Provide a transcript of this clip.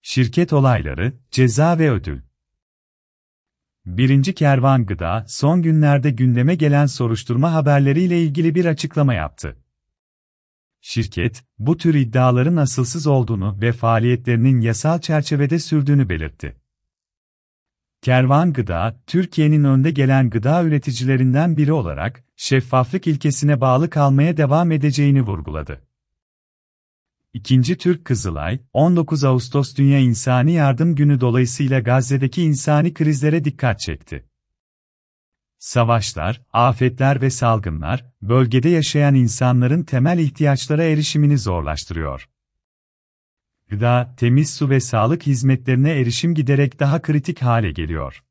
Şirket olayları, ceza ve ödül. Birinci Kervan Gıda, son günlerde gündeme gelen soruşturma haberleriyle ilgili bir açıklama yaptı. Şirket, bu tür iddiaların asılsız olduğunu ve faaliyetlerinin yasal çerçevede sürdüğünü belirtti. Kervan Gıda, Türkiye'nin önde gelen gıda üreticilerinden biri olarak, şeffaflık ilkesine bağlı kalmaya devam edeceğini vurguladı. İkinci Türk Kızılay, 19 Ağustos Dünya İnsani Yardım Günü dolayısıyla Gazze'deki insani krizlere dikkat çekti. Savaşlar, afetler ve salgınlar, bölgede yaşayan insanların temel ihtiyaçlara erişimini zorlaştırıyor. Gıda, temiz su ve sağlık hizmetlerine erişim giderek daha kritik hale geliyor.